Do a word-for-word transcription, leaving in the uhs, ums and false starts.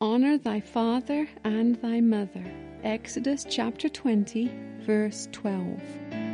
Honor thy father and thy mother. Exodus chapter twenty, verse twelve.